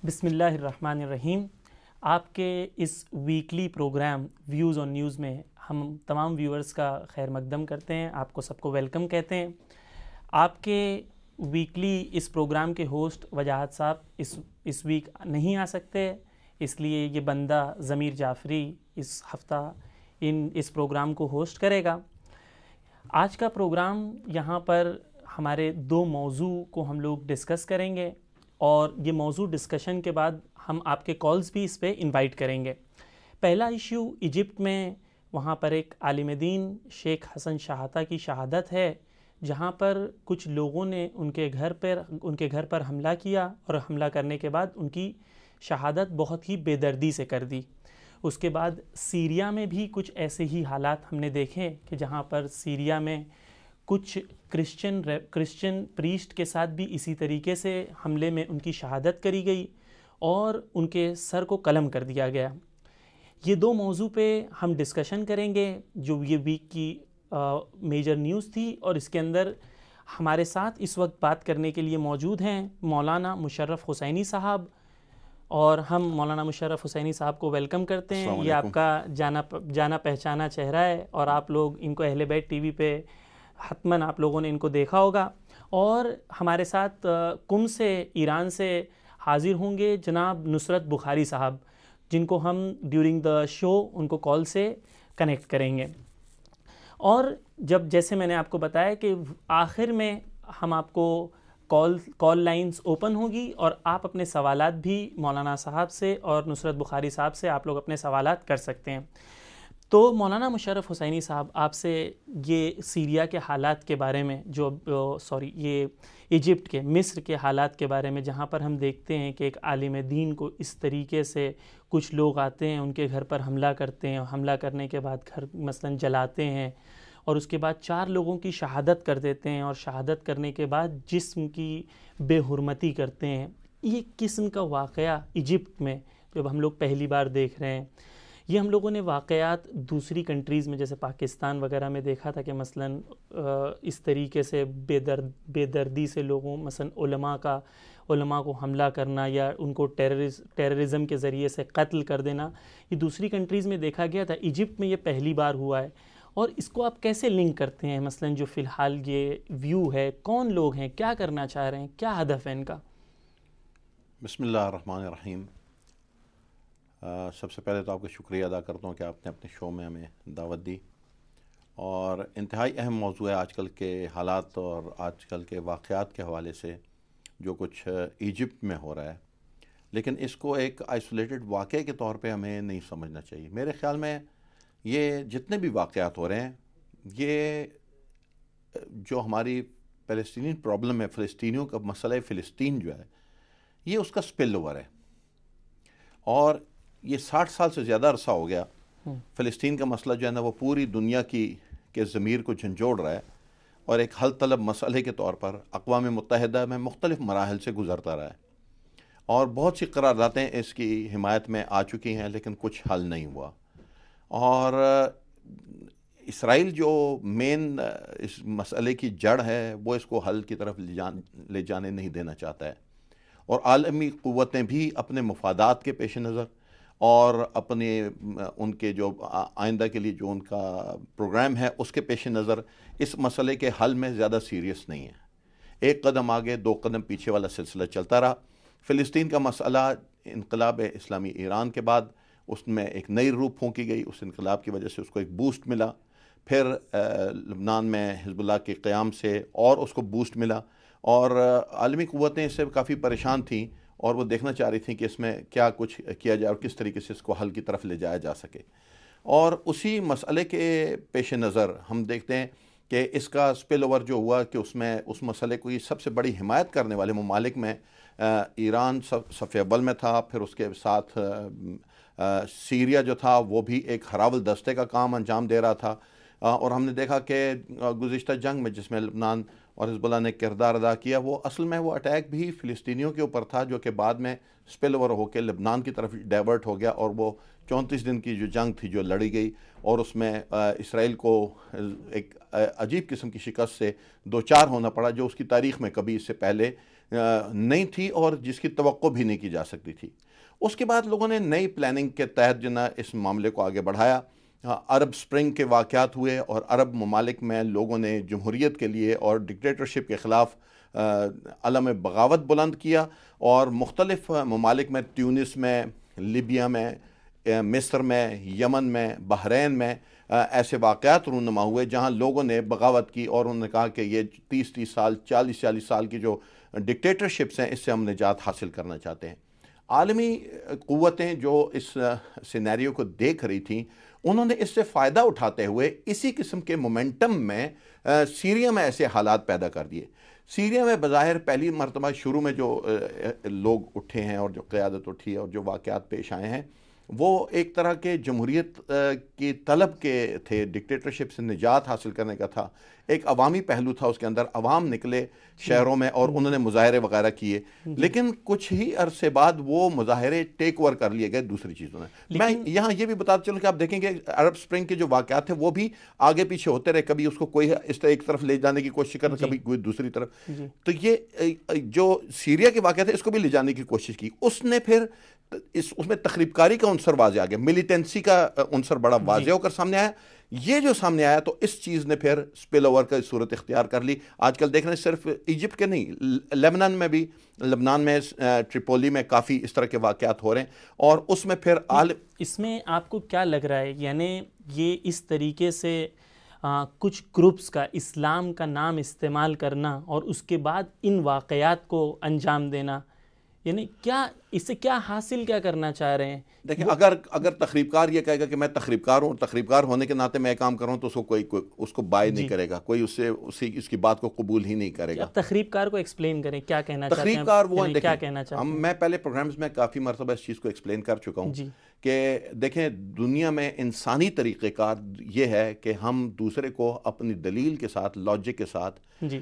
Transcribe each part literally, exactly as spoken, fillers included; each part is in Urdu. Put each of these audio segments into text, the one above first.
بسم اللہ الرحمن الرحیم۔ آپ کے اس weekly programme views on news میں ہم تمام ویورز کا خیر مقدم کرتے ہیں، آپ کو سب کو ویلکم کہتے ہیں۔ آپ کے ویکلی اس پروگرام کے ہوسٹ وجاہت صاحب اس اس ویک نہیں آ سکتے، اس لیے یہ بندہ ضمیر جعفری اس ہفتہ ان اس پروگرام کو ہوسٹ کرے گا۔ آج کا پروگرام یہاں پر ہمارے دو موضوع کو ہم لوگ ڈسکس کریں گے، اور یہ موضوع ڈسکشن کے بعد ہم آپ کے کالز بھی اس پہ انوائٹ کریں گے۔ پہلا ایشو ایجپٹ میں وہاں پر ایک عالم دین شیخ حسن شحاتہ کی شہادت ہے، جہاں پر کچھ لوگوں نے ان کے گھر پر ان کے گھر پر حملہ کیا، اور حملہ کرنے کے بعد ان کی شہادت بہت ہی بے دردی سے کر دی۔ اس کے بعد سیریا میں بھی کچھ ایسے ہی حالات ہم نے دیکھے کہ جہاں پر سیریا میں کچھ کرسچن کرسچن پریسٹ کے ساتھ بھی اسی طریقے سے حملے میں ان کی شہادت کری گئی اور ان کے سر کو قلم کر دیا گیا۔ یہ دو موضوع پہ ہم ڈسکشن کریں گے جو یہ ویک کی میجر نیوز تھی، اور اس کے اندر ہمارے ساتھ اس وقت بات کرنے کے لیے موجود ہیں مولانا مشرف حسینی صاحب، اور ہم مولانا مشرف حسینی صاحب کو ویلکم کرتے ہیں۔ یہ آپ کا جانا جانا پہچانا چہرہ ہے، اور آپ لوگ ان کو اہل بیت ٹی وی پہ حتماً آپ لوگوں نے ان کو دیکھا ہوگا۔ اور ہمارے ساتھ کم سے ایران سے حاضر ہوں گے جناب نصرت بخاری صاحب، جن کو ہم ڈیورنگ دا شو ان کو کال سے کنیکٹ کریں گے۔ اور جب جیسے میں نے آپ کو بتایا کہ آخر میں ہم آپ کو کال کال لائنز اوپن ہوگی، اور آپ اپنے سوالات بھی مولانا صاحب سے اور نصرت بخاری صاحب سے آپ لوگ اپنے سوالات کر سکتے ہیں۔ تو مولانا مشرف حسینی صاحب، آپ سے یہ سیریا کے حالات کے بارے میں، جو سوری یہ ایجپٹ کے مصر کے حالات کے بارے میں، جہاں پر ہم دیکھتے ہیں کہ ایک عالم دین کو اس طریقے سے کچھ لوگ آتے ہیں، ان کے گھر پر حملہ کرتے ہیں، اور حملہ کرنے کے بعد گھر مثلاً جلاتے ہیں، اور اس کے بعد چار لوگوں کی شہادت کر دیتے ہیں، اور شہادت کرنے کے بعد جسم کی بے حرمتی کرتے ہیں۔ یہ قسم کا واقعہ ایجپٹ میں جب ہم لوگ پہلی بار دیکھ رہے ہیں، یہ ہم لوگوں نے واقعات دوسری کنٹریز میں جیسے پاکستان وغیرہ میں دیکھا تھا کہ مثلاً اس طریقے سے بے درد بے دردی سے لوگوں مثلاً علماء کا علماء کو حملہ کرنا، یا ان کو ٹیررز ٹیررزم کے ذریعے سے قتل کر دینا، یہ دوسری کنٹریز میں دیکھا گیا تھا۔ ایجپٹ میں یہ پہلی بار ہوا ہے، اور اس کو آپ کیسے لنک کرتے ہیں؟ مثلاً جو فی الحال یہ ویو ہے، کون لوگ ہیں، کیا کرنا چاہ رہے ہیں، کیا ہدف ہے ان کا؟ بسم اللہ الرحمن الرحیم۔ سب سے پہلے تو آپ کا شکریہ ادا کرتا ہوں کہ آپ نے اپنے شو میں ہمیں دعوت دی، اور انتہائی اہم موضوع ہے آج کل کے حالات اور آج کل کے واقعات کے حوالے سے جو کچھ ایجپٹ میں ہو رہا ہے، لیکن اس کو ایک آئسولیٹڈ واقعے کے طور پہ ہمیں نہیں سمجھنا چاہیے۔ میرے خیال میں یہ جتنے بھی واقعات ہو رہے ہیں، یہ جو ہماری فلسطینی پرابلم ہے، فلسطینیوں کا مسئلہ فلسطین جو ہے، یہ اس کا سپل اوور ہے، اور یہ ساٹھ سال سے زیادہ عرصہ ہو گیا فلسطین کا مسئلہ جو ہے نا وہ پوری دنیا کی کے ضمیر کو جھنجھوڑ رہا ہے، اور ایک حل طلب مسئلے کے طور پر اقوام متحدہ میں مختلف مراحل سے گزرتا رہا ہے، اور بہت سی قراردادیں اس کی حمایت میں آ چکی ہیں، لیکن کچھ حل نہیں ہوا۔ اور اسرائیل جو مین اس مسئلے کی جڑ ہے، وہ اس کو حل کی طرف لے جان لے جانے نہیں دینا چاہتا ہے، اور عالمی قوتیں بھی اپنے مفادات کے پیش نظر اور اپنے ان کے جو آئندہ کے لیے جو ان کا پروگرام ہے اس کے پیش نظر اس مسئلے کے حل میں زیادہ سیریس نہیں ہے۔ ایک قدم آگے دو قدم پیچھے والا سلسلہ چلتا رہا۔ فلسطین کا مسئلہ انقلاب اسلامی ایران کے بعد اس میں ایک نئی روح پھونکی گئی، اس انقلاب کی وجہ سے اس کو ایک بوسٹ ملا، پھر لبنان میں حزب اللہ کے قیام سے اور اس کو بوسٹ ملا، اور عالمی قوتیں اس سے کافی پریشان تھیں، اور وہ دیکھنا چاہ رہی تھیں کہ اس میں کیا کچھ کیا جائے اور کس طریقے سے اس کو حل کی طرف لے جایا جا سکے۔ اور اسی مسئلے کے پیش نظر ہم دیکھتے ہیں کہ اس کا سپل اوور جو ہوا کہ اس میں اس مسئلے کو سب سے بڑی حمایت کرنے والے ممالک میں ایران صف اول میں تھا، پھر اس کے ساتھ سیریا جو تھا وہ بھی ایک ہراول دستے کا کام انجام دے رہا تھا، اور ہم نے دیکھا کہ گزشتہ جنگ میں جس میں لبنان اور حزب اللہ نے کردار ادا کیا، وہ اصل میں وہ اٹیک بھی فلسطینیوں کے اوپر تھا، جو کہ بعد میں سپل اوور ہو کے لبنان کی طرف ڈائیورٹ ہو گیا، اور وہ چونتیس دن کی جو جنگ تھی جو لڑی گئی، اور اس میں اسرائیل کو ایک عجیب قسم کی شکست سے دو چار ہونا پڑا جو اس کی تاریخ میں کبھی اس سے پہلے نہیں تھی اور جس کی توقع بھی نہیں کی جا سکتی تھی۔ اس کے بعد لوگوں نے نئی پلاننگ کے تحت جو نا اس معاملے کو آگے بڑھایا۔ عرب سپرنگ کے واقعات ہوئے اور عرب ممالک میں لوگوں نے جمہوریت کے لیے اور ڈکٹیٹرشپ کے خلاف علم بغاوت بلند کیا، اور مختلف ممالک میں، تیونس میں، لیبیا میں، مصر میں، یمن میں، بحرین میں ایسے واقعات رونما ہوئے جہاں لوگوں نے بغاوت کی اور انہوں نے کہا کہ یہ تیس تیس سال چالیس چالیس سال کی جو ڈکٹیٹرشپس ہیں اس سے ہم نجات حاصل کرنا چاہتے ہیں۔ عالمی قوتیں جو اس سینیریو کو دیکھ رہی تھیں انہوں نے اس سے فائدہ اٹھاتے ہوئے اسی قسم کے مومنٹم میں سیریا میں ایسے حالات پیدا کر دیے۔ سیریا میں بظاہر پہلی مرتبہ شروع میں جو لوگ اٹھے ہیں اور جو قیادت اٹھی ہے اور جو واقعات پیش آئے ہیں وہ ایک طرح کے جمہوریت کی طلب کے تھے، ڈکٹیٹرشپ سے نجات حاصل کرنے کا تھا، ایک عوامی پہلو تھا اس کے اندر۔ عوام نکلے شہروں میں اور انہوں نے مظاہرے وغیرہ کیے، لیکن کچھ ہی عرصے بعد وہ مظاہرے ٹیک اوور کر لیے گئے دوسری چیزوں نے۔ میں یہاں یہ بھی بتاتا چلوں کہ آپ دیکھیں گے عرب سپرنگ کے جو واقعات تھے وہ بھی آگے پیچھے ہوتے رہے، کبھی اس کو کوئی اس طرح ایک طرف لے جانے کی کوشش کرنا، کبھی کوئی دوسری طرف۔ تو یہ جو سیریا کے واقعات تھے اس کو بھی لے جانے کی کوشش کی، اس نے پھر اس اس میں تخریب کاری کا عنصر واضح آ گیا، ملیٹنسی کا عنصر بڑا واضح ہو کر سامنے آیا۔ یہ جو سامنے آیا تو اس چیز نے پھر سپل اوور کا صورت اختیار کر لی۔ آج کل دیکھ رہے ہیں صرف ایجپٹ کے نہیں، لیبنان میں بھی، لبنان میں ٹریپولی میں کافی اس طرح کے واقعات ہو رہے ہیں، اور اس میں پھر عالم اس میں آپ کو کیا لگ رہا ہے، یعنی یہ اس طریقے سے آ, کچھ گروپس کا اسلام کا نام استعمال کرنا اور اس کے بعد ان واقعات کو انجام دینا، یعنی کیا اس سے کیا حاصل کیا کرنا چاہ رہے ہیں؟ دیکھیں اگر اگر تخریب کار یہ کہے گا کہ میں تخریب کار ہوں، تخریب کار ہونے کے ناطے میں کام کر رہا ہوں، تو اس کو کوئی اس کو بائی نہیں کرے گا، کوئی اس سے اسی اس کی بات کو قبول ہی نہیں کرے گا۔ تخریب کار کو ایکسپلین کریں، کیا کہنا چاہتے ہیں؟ تخریب کار وہ ہیں، کیا کہنا چاہتے ہیں؟ میں پہلے پروگرامز میں کافی مرتبہ اس چیز کو ایکسپلین کر چکا ہوں کہ دیکھیں دنیا میں انسانی طریقہ کار یہ ہے کہ ہم دوسرے کو اپنی دلیل کے ساتھ، لاجک کے ساتھ،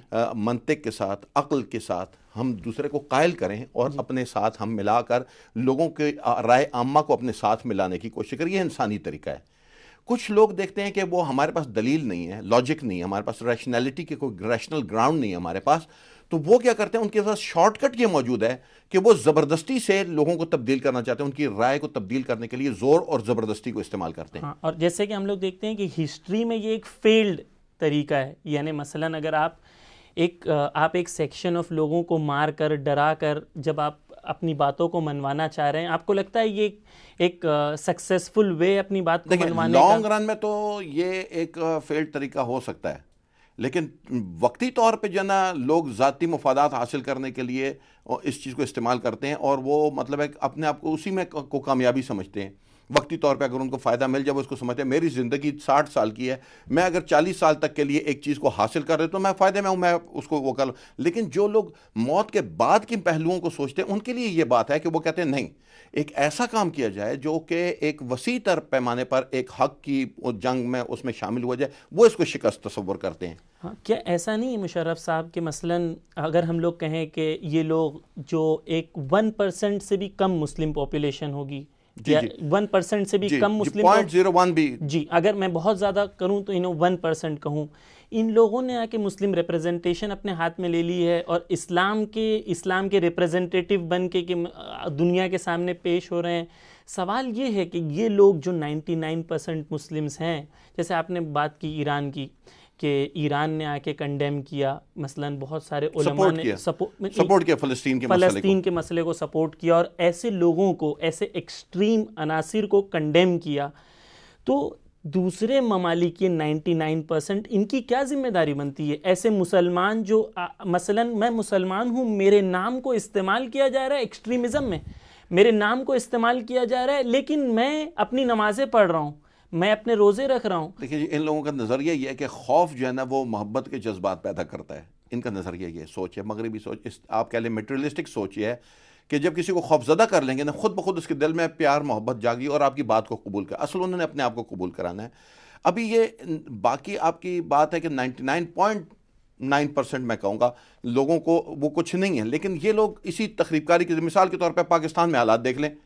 منطق کے ساتھ، عقل کے ساتھ ہم دوسرے کو قائل کریں اور اپنے ساتھ ہم ملا کر لوگوں کے رائے عامہ کو اپنے ساتھ ملانے کی کوشش کریں۔ یہ انسانی طریقہ ہے۔ کچھ لوگ دیکھتے ہیں کہ وہ ہمارے پاس دلیل نہیں ہے، لاجک نہیں ہے، ہمارے پاس ریشنلٹی کے کوئی ریشنل گراؤنڈ نہیں ہے ہمارے پاس، تو وہ کیا کرتے ہیں، ان کے پاس شارٹ کٹ یہ موجود ہے کہ وہ زبردستی سے لوگوں کو تبدیل کرنا چاہتے ہیں، ان کی رائے کو تبدیل کرنے کے لیے زور اور زبردستی کو استعمال کرتے ہیں۔ اور جیسے کہ ہم لوگ دیکھتے ہیں کہ ہسٹری میں یہ ایک فیلڈ طریقہ ہے، یعنی مثلاً اگر آپ ایک آپ ایک سیکشن آف لوگوں کو مار کر، ڈرا کر جب آپ اپنی باتوں کو منوانا چاہ رہے ہیں، آپ کو لگتا ہے یہ ایک سکسیسفل وے اپنی بات کو منوانے کا؟ لانگ رن میں تو یہ ایک فیلڈ طریقہ ہو سکتا ہے، لیکن وقتی طور پہ جو نا لوگ ذاتی مفادات حاصل کرنے کے لیے اس چیز کو استعمال کرتے ہیں، اور وہ مطلب ہے اپنے آپ کو اسی میں کو کامیابی سمجھتے ہیں۔ وقتی طور پہ اگر ان کو فائدہ مل جائے وہ اس کو سمجھتے ہیں میری زندگی ساٹھ سال کی ہے، میں اگر چالیس سال تک کے لیے ایک چیز کو حاصل کر رہے تو میں فائدے میں ہوں، میں اس کو وہ کر لوں۔ لیکن جو لوگ موت کے بعد کی پہلوؤں کو سوچتے ہیں ان کے لیے یہ بات ہے کہ وہ کہتے ہیں نہیں، ایک ایسا کام کیا جائے جو کہ ایک وسیع تر پیمانے پر ایک حق کی جنگ میں اس میں شامل ہوا جائے، وہ اس کو شکست تصور کرتے ہیں۔ ہاں، کیا ایسا نہیں ہے مشرف صاحب کہ مثلاً اگر ہم لوگ کہیں کہ یہ لوگ جو ایک ون پرسنٹ سے بھی کم مسلم پاپولیشن ہوگی، یا ون پرسنٹ سے بھی کم مسلم، پوائنٹ زیرو ون بھی، جی اگر میں بہت زیادہ کروں تو انہوں ون پرسنٹ کہوں، ان لوگوں نے آ کے مسلم ریپرزنٹیشن اپنے ہاتھ میں لے لی ہے اور اسلام کے اسلام کے ریپرزنٹیٹیو بن کے کہ دنیا کے سامنے پیش ہو رہے ہیں۔ سوال یہ ہے کہ یہ لوگ جو نائنٹی نائن پرسنٹ مسلمز ہیں، جیسے آپ نے بات کی ایران کی کہ ایران نے آ کے کنڈیم کیا، مثلاً بہت سارے علماء نے سپورٹ کیا فلسطین کے فلسطین کے مسئلے کو سپورٹ کیا، اور ایسے لوگوں کو، ایسے ایکسٹریم عناصر کو کنڈیم کیا، تو دوسرے ممالک یہ نائنٹی نائن پرسنٹ ان کی کیا ذمہ داری بنتی ہے؟ ایسے مسلمان جو مثلاً میں مسلمان ہوں، میرے نام کو استعمال کیا جا رہا ہے ایکسٹریمزم میں، میرے نام کو استعمال کیا جا رہا ہے، لیکن میں اپنی نمازیں پڑھ رہا ہوں، میں اپنے روزے رکھ رہا ہوں۔ دیکھیے ان لوگوں کا نظریہ یہ ہے کہ خوف جو ہے نا وہ محبت کے جذبات پیدا کرتا ہے، ان کا نظریہ یہ سوچ ہے، مغربی سوچ، اس آپ کہہ لیں میٹریلسٹک سوچ یہ ہے کہ جب کسی کو خوف زدہ کر لیں گے نا، خود بخود اس کے دل میں پیار محبت جاگی اور آپ کی بات کو قبول کر، اصل انہوں نے اپنے آپ کو قبول کرانا ہے۔ ابھی یہ باقی آپ کی بات ہے کہ ninety nine point nine percent میں کہوں گا لوگوں کو وہ کچھ نہیں ہے، لیکن یہ لوگ اسی تخریب کاری کی مثال کے طور پہ پاکستان میں حالات دیکھ لیں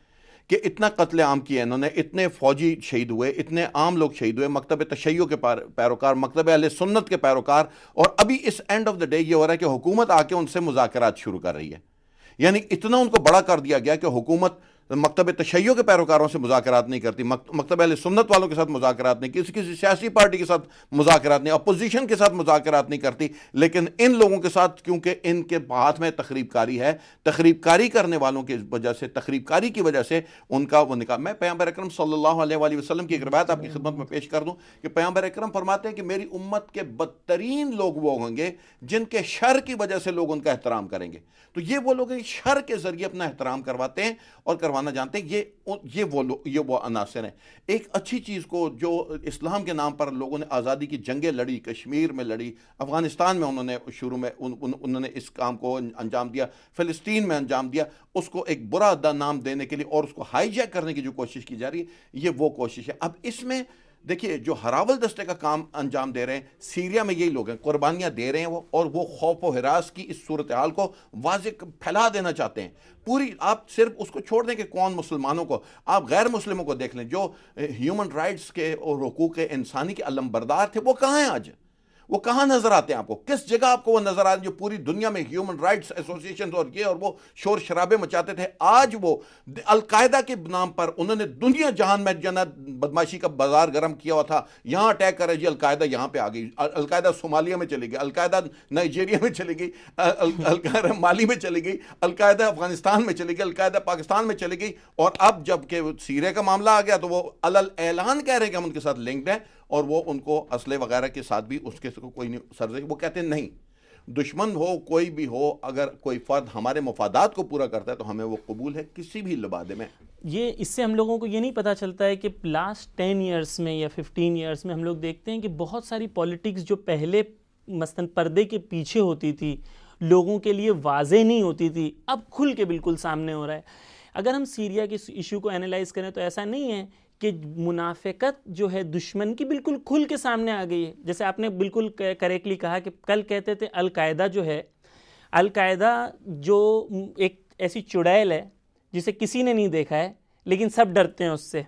کہ اتنا قتل عام کیا انہوں نے, اتنے فوجی شہید ہوئے, اتنے عام لوگ شہید ہوئے, مکتب تشیع کے پیروکار, مکتب اہل سنت کے پیروکار, اور ابھی اس اینڈ آف دا ڈے یہ ہو رہا ہے کہ حکومت آ کے ان سے مذاکرات شروع کر رہی ہے. یعنی اتنا ان کو بڑا کر دیا گیا کہ حکومت مکتب تشیع کے پیروکاروں سے مذاکرات نہیں کرتی, مکتب اہل سنت والوں کے ساتھ مذاکرات نہیں, کسی کسی سیاسی پارٹی کے ساتھ مذاکرات نہیں, اپوزیشن کے ساتھ مذاکرات نہیں کرتی, لیکن ان لوگوں کے ساتھ کیونکہ ان کے ہاتھ میں تخریب کاری ہے, تخریب کاری کرنے والوں کی وجہ سے, تخریب کاری کی وجہ سے ان کا وہ نکاح. میں پیغمبر اکرم صلی اللہ علیہ وآلہ وسلم کی ایک روایت آپ کی خدمت میں پیش کر دوں کہ پیغمبر اکرم فرماتے ہیں کہ میری امت کے بدترین لوگ وہ ہوں گے جن کے شر کی وجہ سے لوگ ان کا احترام کریں گے. تو یہ وہ لوگ ہیں شر کے ذریعے اپنا احترام کرواتے ہیں اور کروانا جانتے ہیں. یہ یہ وہ یہ وہ عناصر ہیں. ایک اچھی چیز کو جو اسلام کے نام پر لوگوں نے آزادی کی جنگیں لڑی, کشمیر میں لڑی, افغانستان میں انہوں نے شروع میں ان, ان, انہوں نے اس کام کو انجام دیا, فلسطین میں انجام دیا, اس کو ایک برا نام دینے کے لیے اور اس کو ہائی جیک کرنے کی جو کوشش کی جا رہی ہے, یہ وہ کوشش ہے. اب اس میں دیکھیے جو ہراول دستے کا کام انجام دے رہے ہیں سیریا میں یہی لوگ ہیں, قربانیاں دے رہے ہیں وہ, اور وہ خوف و ہراس کی اس صورتحال کو واضح پھیلا دینا چاہتے ہیں پوری. آپ صرف اس کو چھوڑ دیں کہ کون مسلمانوں کو, آپ غیر مسلموں کو دیکھ لیں جو ہیومن رائٹس کے اور حقوق انسانی کے علم بردار تھے, وہ کہاں ہیں آج؟ وہ کہاں نظر آتے ہیں آپ کو؟ کس جگہ آپ کو وہ نظر آتے ہیں جو پوری دنیا میں ہیومن رائٹس ایسوسیشن اور یہ اور وہ شور شرابے مچاتے تھے؟ آج وہ القاعدہ کے نام پر انہوں نے دنیا جہان میں جنا بدماشی کا بازار گرم کیا ہوا تھا. یہاں اٹیک کرے جی, القاعدہ یہاں پہ آ گئی, القاعدہ صومالیہ میں چلی گئی, القاعدہ نائجیریا میں چلی گئی, القاعدہ مالی میں چلی گئی, القاعدہ افغانستان میں چلی گئی, القاعدہ پاکستان میں چلی گئی, اور اب جب کہ سیریا کا معاملہ آ گیا تو وہ علل اعلان کہہ رہے ہیں کہ ہم ان کے ساتھ لنکڈ ہیں, اور وہ ان کو اسلحے وغیرہ کے ساتھ بھی اس کے کوئی نہیں سرزے. وہ کہتے ہیں نہیں, دشمن ہو کوئی بھی ہو, اگر کوئی فرد ہمارے مفادات کو پورا کرتا ہے تو ہمیں وہ قبول ہے کسی بھی لبادے میں. یہ اس سے ہم لوگوں کو یہ نہیں پتہ چلتا ہے کہ لاسٹ ٹین ایئرس میں یا ففٹین ایئرس میں ہم لوگ دیکھتے ہیں کہ بہت ساری پالیٹکس جو پہلے مثلاً پردے کے پیچھے ہوتی تھی, لوگوں کے لیے واضح نہیں ہوتی تھی, اب کھل کے بالکل سامنے ہو رہا ہے. اگر ہم سیریا کے ایشو کو اینالائز کریں تو ایسا نہیں ہے کہ منافقت جو ہے دشمن کی بالکل کھل کے سامنے آ گئی ہے. جیسے آپ نے بالکل کریکٹلی کہا کہ کل کہتے تھے القاعدہ جو ہے, القاعدہ جو ایک ایسی چڑیل ہے جسے کسی نے نہیں دیکھا ہے لیکن سب ڈرتے ہیں اس سے.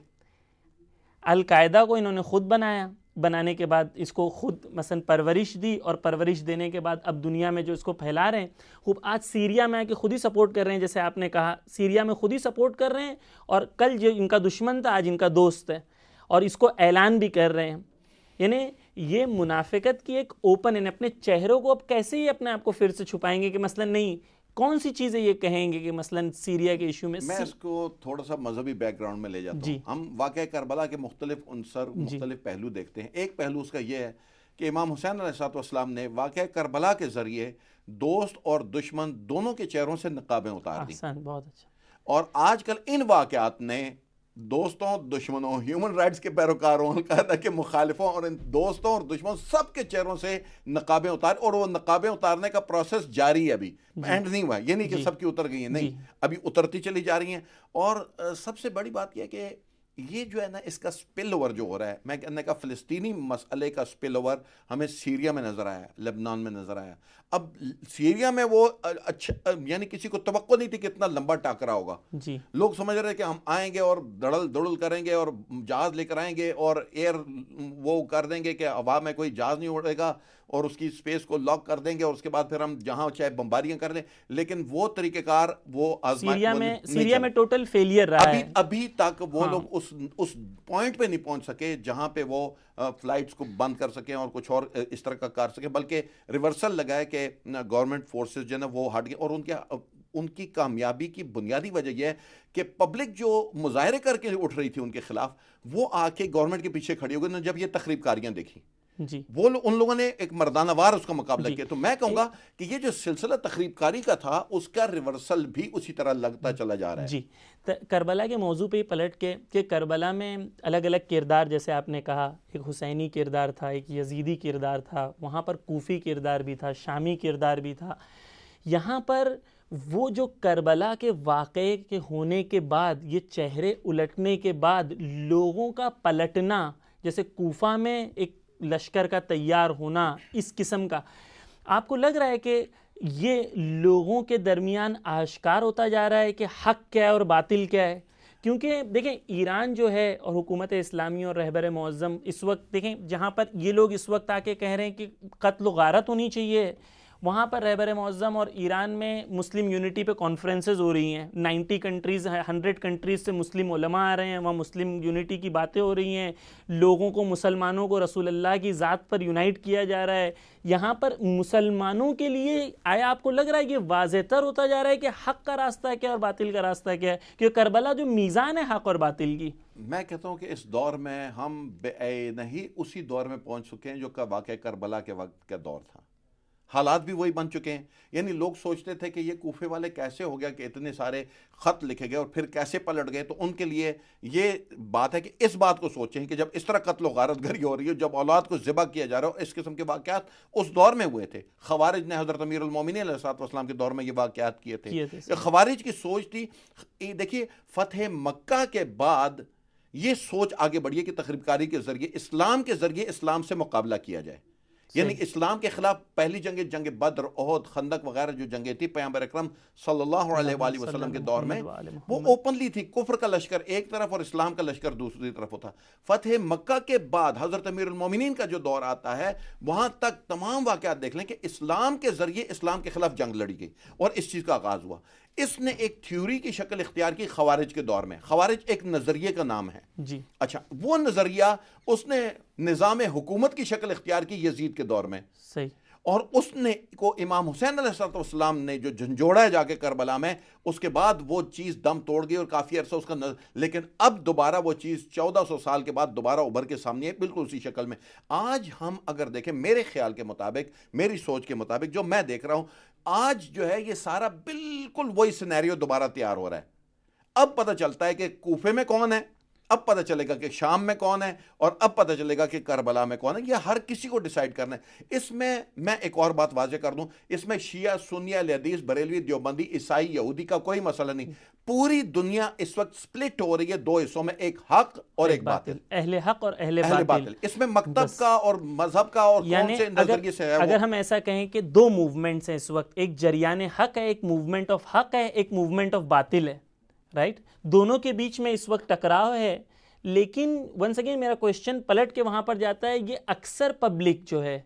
القاعدہ کو انہوں نے خود بنایا, بنانے کے بعد اس کو خود مثلا پرورش دی, اور پرورش دینے کے بعد اب دنیا میں جو اس کو پھیلا رہے ہیں, خوب آج سیریا میں آ کے خود ہی سپورٹ کر رہے ہیں. جیسے آپ نے کہا سیریا میں خود ہی سپورٹ کر رہے ہیں, اور کل جو ان کا دشمن تھا آج ان کا دوست ہے, اور اس کو اعلان بھی کر رہے ہیں. یعنی یہ منافقت کی ایک اوپن ہے. اپنے چہروں کو اب کیسے ہی اپنے آپ کو پھر سے چھپائیں گے کہ مثلا نہیں, کون سی چیزیں یہ کہیں گے کہ مثلا سیریا کے ایشو میں. میں اس کو تھوڑا سا مذہبی بیک گراؤنڈ میں لے جاتا ہوں. ہم واقعہ کربلا کے مختلف عنصر, مختلف پہلو دیکھتے ہیں. ایک پہلو اس کا یہ ہے کہ امام حسین علیہ السلام نے واقعہ کربلا کے ذریعے دوست اور دشمن دونوں کے چہروں سے نقابیں اتار دی. بہت اچھا. اور آج کل ان واقعات نے دوستوں, دشمنوں, ہیومن رائٹس کے پیروکاروں, القاعدہ کے مخالفوں, اور ان دوستوں اور دشمنوں سب کے چہروں سے نقابیں اتار, اور وہ نقابیں اتارنے کا پروسیس جاری ہے, ابھی اینڈ نہیں ہوا. یہ نہیں کہ سب کی اتر گئی ہیں, نہیں, ابھی اترتی چلی جا رہی ہیں. اور سب سے بڑی بات یہ ہے کہ یہ جو ہے نا اس کا سپل اوور جو ہو رہا ہے, میں کہنے کا فلسطینی مسئلے کا سپل اوور ہمیں سیریا میں نظر آیا, لبنان میں نظر آیا. اب سیریا میں وہ اچھا, یعنی کسی کو توقع نہیں تھی کہ اتنا لمبا ٹاکرا ہوگا. جی, لوگ سمجھ رہے کہ ہم آئیں گے اور دڑل دڑل کریں گے اور جہاز لے کر آئیں گے اور ایئر وہ کر دیں گے کہ ہوا میں کوئی جہاز نہیں اڑے گا, اور اس کی سپیس کو لاک کر دیں گے, اور اس کے بعد پھر ہم جہاں چاہے بمباریاں کر لیں. لیکن وہ طریقہ کار وہ سیریا میں سیریا میں ٹوٹل فیلئر رہا ہے. ابھی تک وہ لوگ اس اس پوائنٹ پہ نہیں پہنچ سکے جہاں پہ وہ فلائٹس کو بند کر سکیں اور کچھ اور اس طرح کا کر سکیں, بلکہ ریورسل لگا ہے کہ گورنمنٹ فورسز جو ہے نا وہ ہٹ گئے. اور ان کے ان کی کامیابی کی بنیادی وجہ یہ ہے کہ پبلک جو مظاہرے کر کے اٹھ رہی تھی ان کے خلاف, وہ آ کے گورنمنٹ کے پیچھے کھڑی ہو گئی جب یہ تخریب کاریاں دیکھی. جی, وہ ان لوگوں نے ایک مردانہ وار اس کا مقابلہ کیا. تو میں کہوں گا کہ یہ جو سلسلہ تخریب کاری کا تھا اس کا ریورسل بھی اسی طرح لگتا چلا جا رہا ہے. جی, کربلا کے موضوع پہ پلٹ کے کہ کربلا میں الگ الگ کردار, جیسے آپ نے کہا ایک حسینی کردار تھا, ایک یزیدی کردار تھا, وہاں پر کوفی کردار بھی تھا, شامی کردار بھی تھا. یہاں پر وہ جو کربلا کے واقعے کے ہونے کے بعد یہ چہرے الٹنے کے بعد لوگوں کا پلٹنا, جیسے کوفہ میں ایک لشکر کا تیار ہونا, اس قسم کا آپ کو لگ رہا ہے کہ یہ لوگوں کے درمیان آشکار ہوتا جا رہا ہے کہ حق کیا ہے اور باطل کیا ہے؟ کیونکہ دیکھیں ایران جو ہے اور حکومت اسلامی اور رہبر معظم اس وقت دیکھیں جہاں پر یہ لوگ اس وقت آ کے کہہ رہے ہیں کہ قتل و غارت ہونی چاہیے، وہاں پر رہبر معظم اور ایران میں مسلم یونٹی پہ کانفرنسز ہو رہی ہیں، نائنٹی کنٹریز ہنڈریڈ کنٹریز سے مسلم علماء آ رہے ہیں، وہاں مسلم یونٹی کی باتیں ہو رہی ہیں، لوگوں کو مسلمانوں کو رسول اللہ کی ذات پر یونائٹ کیا جا رہا ہے۔ یہاں پر مسلمانوں کے لیے آیا آپ کو لگ رہا ہے کہ واضح تر ہوتا جا رہا ہے کہ حق کا راستہ کیا اور باطل کا راستہ کیا ہے؟ کہ کربلا جو میزان ہے حق اور باطل کی، میں کہتا ہوں کہ اس دور میں ہم بے عین ہی اسی دور میں پہنچ چکے ہیں جو کہ واقعہ کربلا کے وقت کا دور تھا، حالات بھی وہی بن چکے ہیں۔ یعنی لوگ سوچتے تھے کہ یہ کوفے والے کیسے ہو گیا کہ اتنے سارے خط لکھے گئے اور پھر کیسے پلٹ گئے، تو ان کے لیے یہ بات ہے کہ اس بات کو سوچیں کہ جب اس طرح قتل و غارت گری ہو رہی ہے، جب اولاد کو ذبح کیا جا رہا ہے، اس قسم کے واقعات اس دور میں ہوئے تھے۔ خوارج نے حضرت امیر المومنین علیہ الصلوۃ والسلام کے دور میں یہ واقعات کیے تھے۔ خوارج کی سوچ تھی، دیکھیے فتح مکہ کے بعد یہ سوچ آگے بڑھی ہے کہ تخریب کاری کے ذریعے اسلام کے ذریعے اسلام سے مقابلہ کیا جائے، یعنی اسلام کے خلاف پہلی جنگ جنگ بدر، احد، خندق وغیرہ جو جنگیں تھی پیغمبر اکرم صلی اللہ علیہ وآلہ وسلم کے دور میں، وہ اوپنلی تھی۔ کفر کا لشکر ایک طرف اور اسلام کا لشکر دوسری طرف ہوتا۔ فتح مکہ کے بعد حضرت امیر المومنین کا جو دور آتا ہے، وہاں تک تمام واقعات دیکھ لیں کہ اسلام کے ذریعے اسلام کے خلاف جنگ لڑی گئی اور اس چیز کا آغاز ہوا۔ اس نے ایک تھیوری کی شکل اختیار کی خوارج کے دور میں۔ خوارج ایک نظریے کا نام ہے جی، اچھا، وہ نظریہ اس نے نظام حکومت کی شکل اختیار کی یزید کے دور میں، صحیح، اور اس نے کو امام حسین علیہ السلام نے جو جھنجھوڑا ہے جا کے کربلا میں، اس کے بعد وہ چیز دم توڑ گئی اور کافی عرصہ اس کا نظر، لیکن اب دوبارہ وہ چیز چودہ سو سال کے بعد دوبارہ ابھر کے سامنے ہے بالکل اسی شکل میں۔ آج ہم اگر دیکھیں، میرے خیال کے مطابق، میری سوچ کے مطابق جو میں دیکھ رہا ہوں، آج جو ہے یہ سارا بالکل وہی سینیریو دوبارہ تیار ہو رہا ہے۔ اب پتہ چلتا ہے کہ کوفے میں کون ہے، اب پتہ چلے گا کہ شام میں کون ہے، اور اب پتہ چلے گا کہ کربلا میں کون ہے۔ یہ ہر کسی کو ڈیسائیڈ کرنا ہے۔ اس میں میں ایک اور بات واضح کر دوں، اس میں شیعہ، سنی، اہل حدیث، بریلوی، دیوبندی، عیسائی، یہودی کا کوئی مسئلہ نہیں۔ پوری دنیا اس وقت سپلٹ ہو رہی ہے دو حصوں میں، ایک حق اور ایک باطل، اہل حق اور اہل اہل باطل۔ باطل۔ اس میں مکتب کا اور مذہب کا اور کون سے نظریے سے ہے، اگر ہم ایسا کہیں کہ دو موومنٹس ہیں اس وقت، ایک جریان حق ہے، ایک موومنٹ آف حق ہے، ایک موومنٹ آف باطل ہے، رائٹ؟ دونوں کے بیچ میں اس وقت ٹکراؤ ہے، لیکن ونس اگین میرا کوشچن پلٹ کے وہاں پر جاتا ہے، یہ اکثر پبلک جو ہے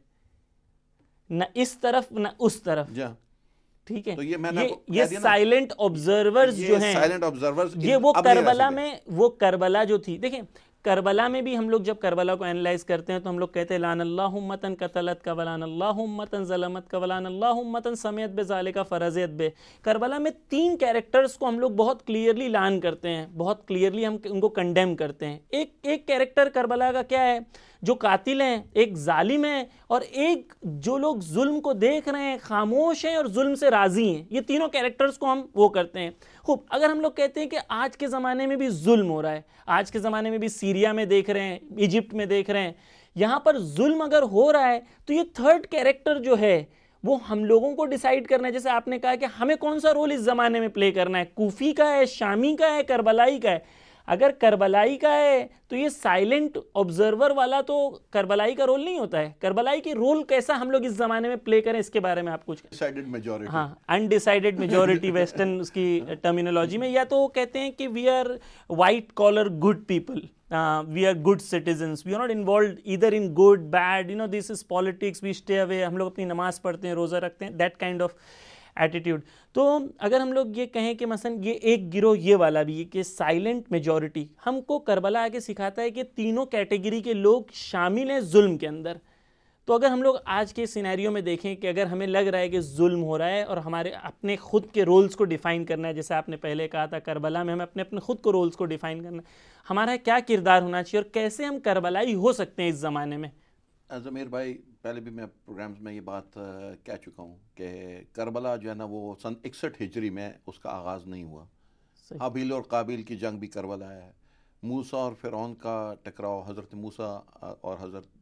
نہ اس طرف نہ اس طرف، ٹھیک ہے، یہ سائلنٹ آبزرورز جو ہیں، یہ وہ کربلا میں، وہ کربلا جو تھی، دیکھیں کربلا میں بھی ہم لوگ جب کربلا کو انالائز کرتے ہیں تو ہم لوگ کہتے ہیں لعن اللہ امتن قتلت کا ولعن اللہ امتن ظلمت کا ولعن اللہ امتن سمیت بذالک فرضیت بے۔ کربلا میں تین کیریکٹرز کو ہم لوگ بہت کلیئرلی لعن کرتے ہیں، بہت کلیئرلی ہم ان کو کنڈیم کرتے ہیں۔ ایک ایک کیریکٹر کربلا کا کیا ہے، جو قاتل ہیں، ایک ظالم ہے، اور ایک جو لوگ ظلم کو دیکھ رہے ہیں، خاموش ہیں اور ظلم سے راضی ہیں۔ یہ تینوں کیریکٹرز کو ہم وہ کرتے ہیں۔ خوب، اگر ہم لوگ کہتے ہیں کہ آج کے زمانے میں بھی ظلم ہو رہا ہے، آج کے زمانے میں بھی سیریا میں دیکھ رہے ہیں، ایجپٹ میں دیکھ رہے ہیں، یہاں پر ظلم اگر ہو رہا ہے، تو یہ تھرڈ کیریکٹر جو ہے وہ ہم لوگوں کو ڈیسائیڈ کرنا ہے۔ جیسے آپ نے کہا کہ ہمیں کون سا رول اس زمانے میں پلے کرنا ہے، کوفی کا ہے، شامی کا ہے، کربلائی کا ہے۔ اگر کربلائی کا ہے تو یہ سائلنٹ آبزرور والا تو کربلائی کا رول نہیں ہوتا ہے۔ کربلائی کی رول کیسا ہم لوگ اس زمانے میں پلے کریں، اس کے بارے میں آپ کچھ ڈیسائیڈڈ میجورٹی، ہاں انڈیسائیڈڈ میجورٹی ویسٹرن اس کی ٹرمینالوجی میں، یا تو وہ کہتے ہیں کہ we are white collar good people, we are good citizens, we are not involved either in good bad, you know this is politics, we stay away, ہم لوگ اپنی نماز پڑھتے ہیں، روزہ رکھتے ہیں، دیٹ کائنڈ آف ایٹیٹیوڈ۔ تو اگر ہم لوگ یہ کہیں کہ مثلا یہ ایک گروہ یہ والا بھی ہے کہ سائلنٹ میجورٹی، ہم کو کربلا آگے سکھاتا ہے کہ تینوں کیٹیگری کے لوگ شامل ہیں ظلم کے اندر۔ تو اگر ہم لوگ آج کے سینیریو میں دیکھیں کہ اگر ہمیں لگ رہا ہے کہ ظلم ہو رہا ہے اور ہمارے اپنے خود کے رولز کو ڈیفائن کرنا ہے، جیسے آپ نے پہلے کہا تھا کربلا میں ہمیں اپنے اپنے خود کو رولز کو ڈیفائن کرنا ہے، ہمارا کیا کردار ہونا چاہیے اور کیسے ہم کربلائی ہو سکتے ہیں اس زمانے میں؟ ضمیر بھائی، پہلے بھی میں پروگرامز میں یہ بات کہہ چکا ہوں کہ کربلا جو ہے نا وہ سن اکسٹھ ہجری میں اس کا آغاز نہیں ہوا۔ حابیل اور قابیل کی جنگ بھی کربلا ہے، موسیٰ اور فرعون کا ٹکراؤ، حضرت موسیٰ اور حضرت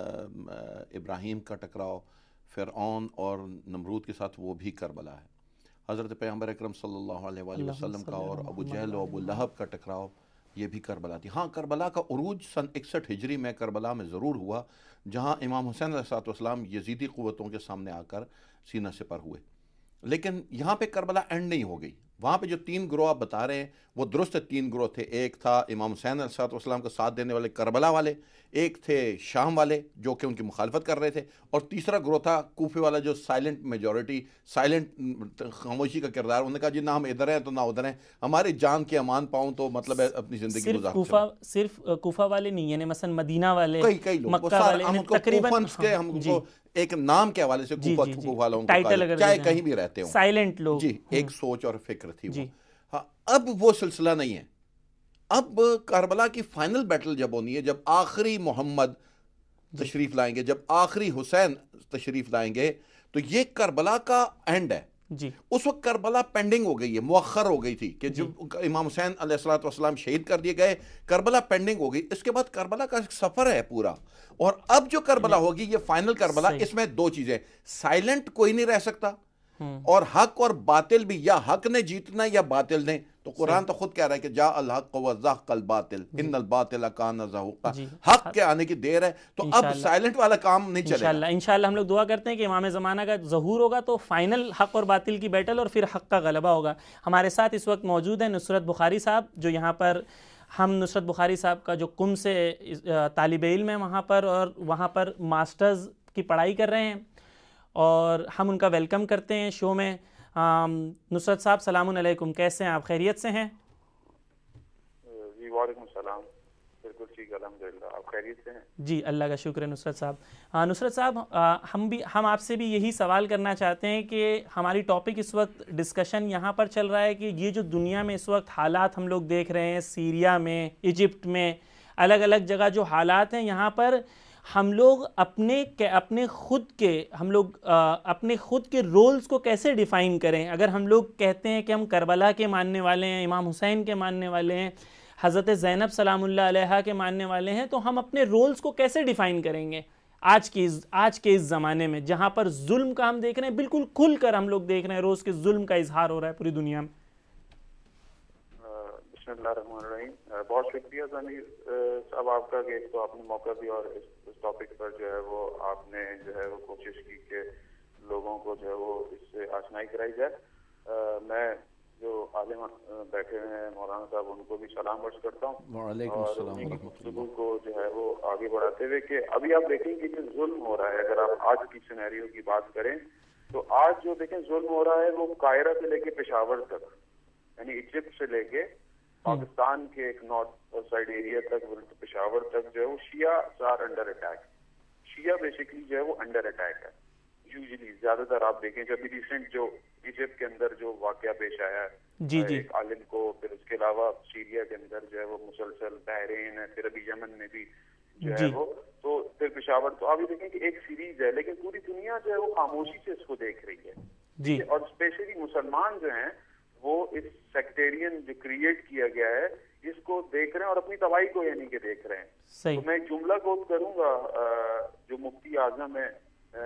ابراہیم کا ٹکراؤ فرعون اور نمرود کے ساتھ، وہ بھی کربلا ہے۔ حضرت پیغمبر اکرم صلی اللہ علیہ وآلہ وسلم کا اور ابو جہل و ابو لہب کا ٹکراؤ، یہ بھی کربلا تھی۔ ہاں، کربلا کا عروج سن اکسٹھ ہجری میں کربلا میں ضرور ہوا، جہاں امام حسین علیہ الصلوۃ والسلام یزیدی قوتوں کے سامنے آ کر سینہ سپر ہوئے، لیکن یہاں پہ کربلا اینڈ نہیں ہو گئی۔ وہاں پہ جو تین گروہ آپ بتا رہے ہیں وہ درست تین گروہ تھے. ایک تھا امام حسین علیہ السلام کا ساتھ دینے والے کربلا والے, ایک تھے شام والے جو کہ ان کی مخالفت کر رہے تھے, اور تیسرا گروہ تھا کوفے والا جو سائلنٹ میجورٹی, سائلنٹ خاموشی کا کردار. انہوں نے کہا جی نہ ہم ادھر ہیں تو نہ ادھر ہیں, ہماری جان کے امان پاؤں تو مطلب ہے اپنی زندگی صرف کوفہ صرف کوفہ والے نہیں, یعنی مثلا مدینہ والے, کئی کئی لوگ, مکہ والے, ہم ان کو کوفنس کے, ہم ان کو ایک نام کے حوالے سے کوفہ کوفہ والوں کو, چاہے کہیں بھی رہتے ہوں, سائلنٹ لوگ, جی ایک سوچ اور فکر تھی وہ. ہاں اب وہ سلسلہ نہیں ہے. اب کربلا کی فائنل بیٹل جب ہونی ہے, جب آخری محمد تشریف لائیں گے, جب آخری حسین تشریف لائیں گے, تو یہ کربلا کا اینڈ ہے. جی اس وقت کربلا پینڈنگ ہو گئی ہے, مؤخر ہو گئی تھی کہ جب امام حسین علیہ الصلوۃ والسلام شہید کر دیے گئے, کربلا پینڈنگ ہو گئی. اس کے بعد کربلا کا سفر ہے پورا, اور اب جو کربلا ہوگی یہ فائنل کربلا. اس میں دو چیزیں, سائلنٹ کوئی نہیں رہ سکتا, اور حق اور باطل بھی, یا حق نے جیتنا یا باطل نے. تو قرآن تو خود کہہ رہا ہے کہ جاء الحق وزهق الباطل ان الباطل کان زهوقا, حق کے آنے کی دیر ہے. تو اب سائلنٹ والا کام نہیں چلے گا. انشاءاللہ ہم لوگ دعا کرتے ہیں کہ امام زمانہ کا ظہور ہوگا تو فائنل حق اور باطل کی بیٹل, اور پھر حق کا غلبہ ہوگا. ہمارے ساتھ اس وقت موجود ہیں نصرت بخاری صاحب, جو یہاں پر ہم نصرت بخاری صاحب کا جو قم سے طالب علم ہیں وہاں پر, اور وہاں پر ماسٹرز کی پڑھائی کر رہے ہیں, اور ہم ان کا ویلکم کرتے ہیں شو میں. نصرت صاحب سلام علیکم, کیسے ہیں آپ, خیریت سے ہیں؟ جی وعلیکم السلام, بالکل ٹھیک الحمدللہ, آپ خیریت سے ہیں؟ جی اللہ کا شکر ہے نصرت صاحب. نصرت صاحب ہم بھی ہم آپ سے بھی یہی سوال کرنا چاہتے ہیں کہ ہماری ٹاپک اس وقت ڈسکشن یہاں پر چل رہا ہے کہ یہ جو دنیا میں اس وقت حالات ہم لوگ دیکھ رہے ہیں, سیریا میں, ایجپٹ میں, الگ الگ جگہ جو حالات ہیں, یہاں پر ہم لوگ اپنے اپنے خود کے ہم لوگ اپنے خود کے رولز کو کیسے ڈیفائن کریں؟ اگر ہم لوگ کہتے ہیں کہ ہم کربلا کے ماننے والے ہیں, امام حسین کے ماننے والے ہیں, حضرت زینب سلام اللہ علیہا کے ماننے والے ہیں, تو ہم اپنے رولز کو کیسے ڈیفائن کریں گے آج کی آج کے اس زمانے میں, جہاں پر ظلم کا ہم دیکھ رہے ہیں, بالکل کھل کر ہم لوگ دیکھ رہے ہیں روز کے ظلم کا اظہار ہو رہا ہے پوری دنیا میں. بسم اللہ الرحمن الرحیم. بہت شکریہ ضمیر صاحب آپ کا کہ ایک تو آپ نے موقع دیا, اور اس ٹاپک پر جو ہے وہ آپ نے جو ہے وہ کوشش کی کہ لوگوں کو جو ہے وہ اس سے آشنائی کرائی جائے. میں جو عالم بیٹھے ہیں مولانا صاحب, ان کو بھی سلام عرض کرتا ہوں, اور انہیں کی گفتگو کو جو ہے وہ آگے بڑھاتے ہوئے کہ ابھی آپ دیکھیں کہ جو ظلم ہو رہا ہے, اگر آپ آج کی سینیریو کی بات کریں تو آج جو دیکھیں ظلم ہو رہا ہے وہ قاہرہ سے لے کے پشاور تک, یعنی ایجپٹ سے لے کے پاکستان کے ایک نارتھ سائڈ ایریا تک, پشاور تک جو ہے وہ شیعہ سار انڈر اٹیک. شیعہ بیسیکلی جو ہے وہ انڈر اٹیک ہے یوزلی. زیادہ تر آپ دیکھیں جب ریسنٹ جو ایجپٹ کے اندر جو واقعہ پیش آیا ہے جی جی ایک عالم کو, پھر اس کے علاوہ سیریا کے اندر جو ہے وہ مسلسل, بحرین ہے, پھر ابھی یمن میں بھی جو ہے وہ, تو پھر پشاور. تو ابھی دیکھیں کہ ایک سیریز ہے, لیکن پوری دنیا جو ہے وہ خاموشی سے اس کو دیکھ رہی ہے جی, اور اسپیشلی مسلمان جو ہیں وہ اس سیکٹیرین جو کریٹ کیا گیا ہے اس کو دیکھ رہے ہیں, اور اپنی تباہی کو یعنی کہ دیکھ رہے ہیں. تو میں ایک جملہ کوٹ کروں گا جو مفتی اعظم ہے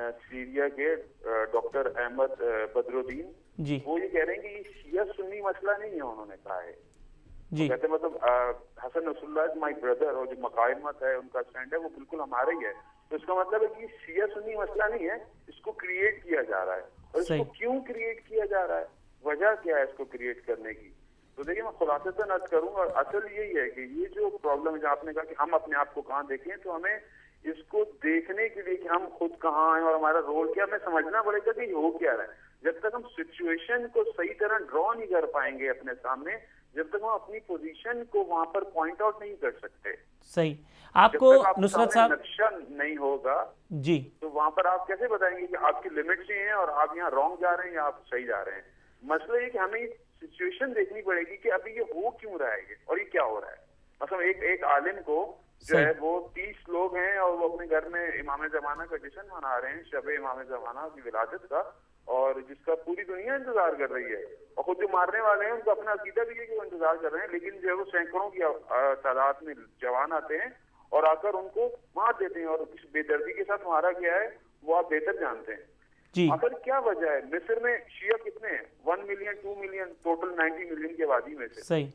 سیریا کے, ڈاکٹر احمد بدر الدین, وہ یہ کہہ رہے ہیں کہ یہ شیعہ سنی مسئلہ نہیں ہے. انہوں نے کہا ہے جی, کہتے مطلب حسن رسول اللہ مائی بردر, اور جو مقامت ہے ان کا اسٹینڈ ہے وہ بالکل ہمارا ہی ہے. تو اس کا مطلب ہے کہ یہ شیعہ سنی مسئلہ نہیں ہے, اس کو کریٹ کیا جا رہا ہے. اور اس کو کیوں کریٹ کیا جا رہا ہے, وجہ کیا ہے اس کو کریٹ کرنے کی؟ تو دیکھیں میں خلاصتاً عرض کروں گا, اصل یہی ہے کہ یہ جو پرابلم ہے, جو آپ نے کہا کہ ہم اپنے آپ کو کہاں دیکھیں, تو ہمیں اس کو دیکھنے کے لیے کہ ہم خود کہاں ہیں اور ہمارا رول کیا, ہمیں سمجھنا پڑے گا کہ یہ ہو کیا رہا ہے. جب تک ہم سچویشن کو صحیح طرح ڈرا نہیں کر پائیں گے اپنے سامنے, جب تک ہم اپنی پوزیشن کو وہاں پر پوائنٹ آؤٹ نہیں کر سکتے, صحیح آپ کو نصرت صاحب نقشہ نہیں ہوگا جی, تو وہاں پر آپ کیسے بتائیں گے کہ آپ کی لمٹس یہ ہیں اور آپ یہاں رانگ جا رہے ہیں یا آپ صحیح جا رہے ہیں. مسئلہ یہ کہ ہمیں سچویشن دیکھنی پڑے گی کہ ابھی یہ ہو کیوں رہا ہے اور یہ کیا ہو رہا ہے. مثلا ایک ایک عالم کو جو ہے وہ تیس لوگ ہیں اور وہ اپنے گھر میں امام زمانہ کا جشن منا رہے ہیں, شب امام زمانہ کی ولادت کا, اور جس کا پوری دنیا انتظار کر رہی ہے, اور خود جو مارنے والے ہیں ان کا اپنا عقیدہ بھی ہے کہ وہ انتظار کر رہے ہیں, لیکن جو ہے وہ سینکڑوں کی تعداد میں جوان آتے ہیں اور آ کر ان کو مار دیتے ہیں, اور کس بے دردی کے ساتھ مارا گیا ہے وہ آپ بہتر جانتے ہیں. آخر کیا وجہ ہے؟ مصر میں شیعہ کتنے ہیں؟ One million two million total ninety million کی آبادی میں سے. صحیح.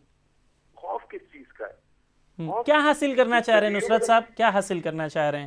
خوف کس چیز کا ہے؟ کیا حاصل کرنا چاہ رہے ہیں نصرت صاحب, کیا حاصل کرنا چاہ رہے ہیں؟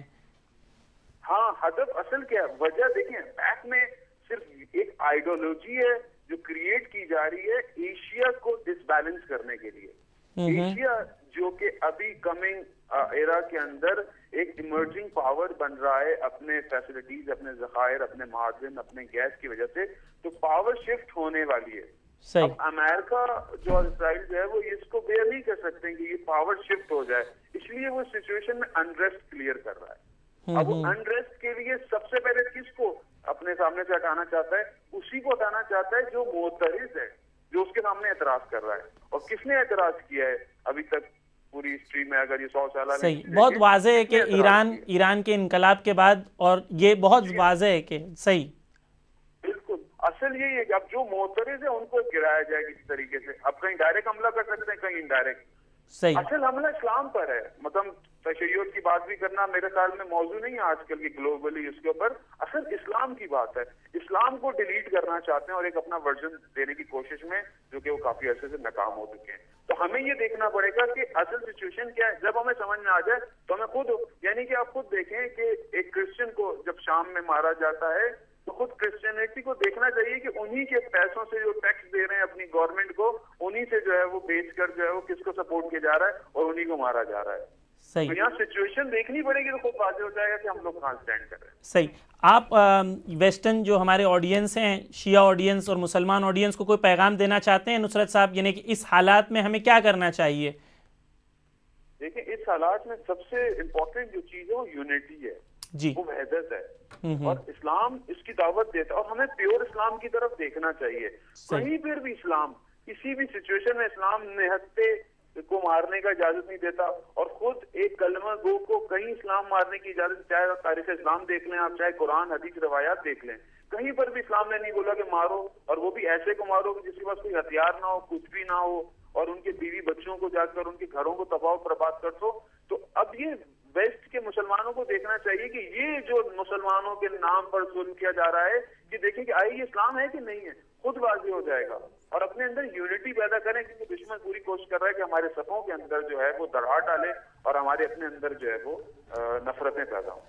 ہاں ہدف اصل کیا ہے, وجہ دیکھیں بیک میں صرف ایک آئیڈیولوجی ہے جو کریٹ کی جا رہی ہے ایشیا کو ڈس بیلنس کرنے کے لیے. ایشیا جو کہ ابھی کمنگ ایرا کے اندر ایک ایمرجنگ پاور بن رہا ہے اپنے فیسلٹیز, اپنے ذخائر, اپنے معادن, اپنے گیس کی وجہ سے, تو پاور شفٹ ہونے والی ہے. اب امریکہ جو اسرائیل جو ہے وہ اس کو بیئر نہیں کر سکتے کہ یہ پاور شفٹ ہو جائے, اس لیے وہ سچویشن میں انریسٹ کلیئر کر رہا ہے. اب وہ انریسٹ کے لیے سب سے پہلے کس کو اپنے سامنے سے ہٹانا چاہتا ہے؟ اسی کو ہٹانا چاہتا ہے جو معترض ہے, جو اس کے سامنے اعتراض کر رہا ہے. اور کس نے اعتراض کیا ہے ابھی تک پوری ہسٹری میں؟ اگر یہ سو سالہ صحیح بہت واضح ہے کہ ایران ایران کے انقلاب کے بعد, اور یہ بہت واضح ہے کہ صحیح بالکل اصل یہی ہے کہ اب جو معترض ہے ان کو گرایا جائے کسی طریقے سے. اب کہیں ڈائریکٹ حملہ کر سکتے ہیں, کہیں انڈائریکٹ. صحیح اصل حملہ اسلام پر ہے. مطلب تشیع کی بات بھی کرنا میرے خیال میں موضوع نہیں ہے آج کل کی گلوبلی اس کے اوپر. اصل اسلام کی بات ہے. اسلام کو ڈیلیٹ کرنا چاہتے ہیں اور ایک اپنا ورژن دینے کی کوشش میں, جو کہ وہ کافی عرصے سے ناکام ہو چکے ہیں. تو ہمیں یہ دیکھنا پڑے گا کہ اصل سچویشن کیا ہے. جب ہمیں سمجھ میں آ جائے تو ہمیں خود, یعنی کہ آپ خود دیکھیں کہ ایک کرسچن کو جب شام میں مارا جاتا ہے تو خود کرسچینٹی کو دیکھنا چاہیے کہ انہی کے پیسوں سے جو ٹیکس دے رہے ہیں اپنی گورنمنٹ کو, انہی سے جو ہے وہ بیچ کر جو ہے وہ کس کو سپورٹ کیا جا رہا ہے اور انہی کو مارا جا رہا ہے. تو یہاں سچویشن دیکھنی پڑے گی تو خود واضح ہو جائے گا کہ ہم لوگ کہاں اسٹینڈ کر رہے ہیں. صحیح. آپ ویسٹرن جو ہمارے آڈینس ہیں, شیعہ آڈینس اور مسلمان آڈینس کو کوئی پیغام دینا چاہتے ہیں نصرت صاحب, یعنی کہ اس حالات میں ہمیں کیا کرنا چاہیے؟ دیکھیں اس حالات میں سب سے امپورٹنٹ جو چیز ہے وہ یونٹی ہے, جی وہ وحدت ہے. اور اسلام اس کی دعوت دیتا ہے اور ہمیں پیور اسلام کی طرف دیکھنا چاہیے. کہیں پھر بھی اسلام کسی بھی سچویشن میں اسلام نہتے کو مارنے کا اجازت نہیں دیتا, اور خود ایک کلمہ گو کو کہیں اسلام مارنے کی اجازت, چاہے تاریخ اسلام دیکھ لیں آپ, چاہے قرآن حدیث روایات دیکھ لیں, کہیں پر بھی اسلام نے نہیں بولا کہ مارو, اور وہ بھی ایسے کو مارو کہ جس کے پاس کوئی ہتھیار نہ ہو, کچھ بھی نہ ہو, اور ان کے بیوی بچوں کو جا کر ان کے گھروں کو تباہ و برباد کر دو. تو اب یہ ویسٹ کے مسلمانوں کو دیکھنا چاہیے کہ یہ جو مسلمانوں کے نام پر ظلم کیا جا رہا ہے, کہ دیکھیں کہ آئی یہ اسلام ہے کہ نہیں ہے, خود واضح ہو جائے گا. اور اپنے اندر یونٹی پیدا کریں, کیونکہ دشمن پوری کوشش کر رہا ہے کہ ہمارے صفوں کے اندر جو ہے وہ دراڑ ڈالے اور ہمارے اپنے اندر جو ہے وہ نفرتیں پیدا ہوں.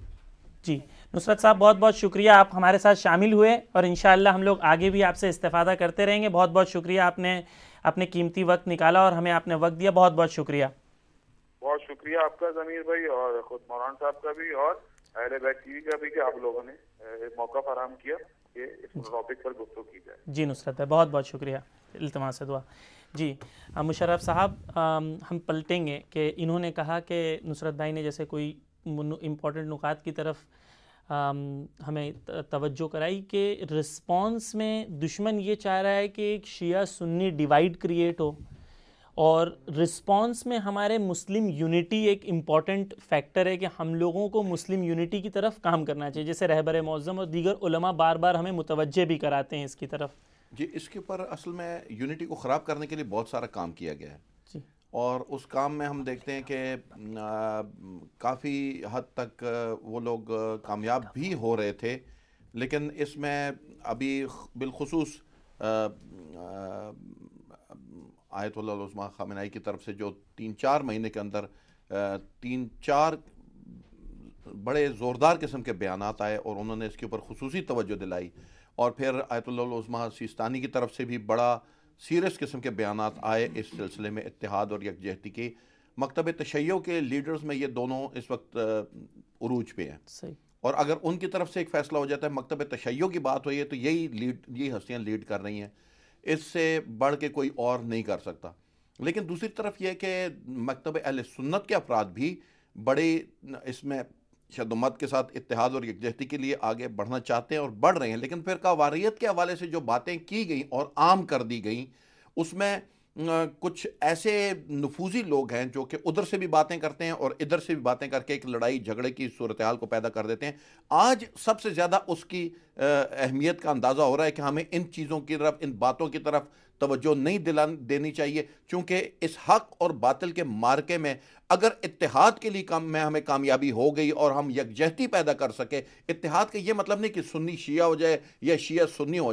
جی نصرت صاحب بہت بہت شکریہ, آپ ہمارے ساتھ شامل ہوئے, اور انشاءاللہ ہم لوگ آگے بھی آپ سے استفادہ کرتے رہیں گے. بہت بہت شکریہ, آپ نے اپنے قیمتی وقت نکالا اور ہمیں آپ نے وقت دیا. بہت بہت شکریہ. بہت شکریہ آپ کا ضمیر بھائی, اور خود مولانا صاحب کا بھی, اور اہل بیت ٹی وی کا بھی, کہ آپ لوگوں نے موقع فراہم کیا کہ اس ٹاپک پر گفتگو کی جائے. جی نصرت بھائی بہت بہت شکریہ, التماس دعا. جی مشرف صاحب, ہم پلٹیں گے کہ انہوں نے کہا کہ نصرت بھائی نے جیسے کوئی امپورٹنٹ نکات کی طرف ہمیں توجہ کرائی کہ رسپانس میں دشمن یہ چاہ رہا ہے کہ ایک شیعہ سنی ڈیوائیڈ کریٹ ہو, اور رسپانس میں ہمارے مسلم یونٹی ایک امپورٹنٹ فیکٹر ہے کہ ہم لوگوں کو مسلم یونٹی کی طرف کام کرنا چاہیے, جیسے رہبر معظم اور دیگر علماء بار بار ہمیں متوجہ بھی کراتے ہیں اس کی طرف. جی اس کے اوپر اصل میں یونٹی کو خراب کرنے کے لیے بہت سارا کام کیا گیا ہے, جی اور اس کام میں ہم دیکھتے ہیں کہ کافی حد تک وہ لوگ کامیاب بھی ہو رہے تھے, لیکن اس میں ابھی بالخصوص آیت اللہ العظمیٰ خامنہ ای کی طرف سے جو تین چار مہینے کے اندر تین چار بڑے زوردار قسم کے بیانات آئے اور انہوں نے اس کے اوپر خصوصی توجہ دلائی, اور پھر آیت اللہ العظمیٰ سیستانی کی طرف سے بھی بڑا سیریس قسم کے بیانات آئے اس سلسلے میں اتحاد اور یکجہتی کے. مکتب تشیع کے لیڈرز میں یہ دونوں اس وقت عروج پہ ہیں, صحیح, اور اگر ان کی طرف سے ایک فیصلہ ہو جاتا ہے, مکتب تشیع کی بات ہوئی ہے, تو یہی لیڈ یہی ہستیاں لیڈ کر رہی ہیں, اس سے بڑھ کے کوئی اور نہیں کر سکتا. لیکن دوسری طرف یہ کہ مکتب اہل سنت کے افراد بھی بڑے اس میں شد و مت کے ساتھ اتحاد اور یکجہتی کے لیے آگے بڑھنا چاہتے ہیں اور بڑھ رہے ہیں, لیکن فرقہ واریت کے حوالے سے جو باتیں کی گئیں اور عام کر دی گئیں, اس میں کچھ ایسے نفوذی لوگ ہیں جو کہ ادھر سے بھی باتیں کرتے ہیں اور ادھر سے بھی باتیں کر کے ایک لڑائی جھگڑے کی صورتحال کو پیدا کر دیتے ہیں. آج سب سے زیادہ اس کی اہمیت کا اندازہ ہو رہا ہے کہ ہمیں ان چیزوں کی طرف, ان باتوں کی طرف توجہ نہیں دلان دینی چاہیے, چونکہ اس حق اور باطل کے مارکے میں اگر اتحاد کے لیے کام میں ہمیں کامیابی ہو گئی اور ہم یکجہتی پیدا کر سکے, اتحاد کا یہ مطلب نہیں کہ سنی شیعہ ہو جائے یا شیعہ سنی ہو جائے,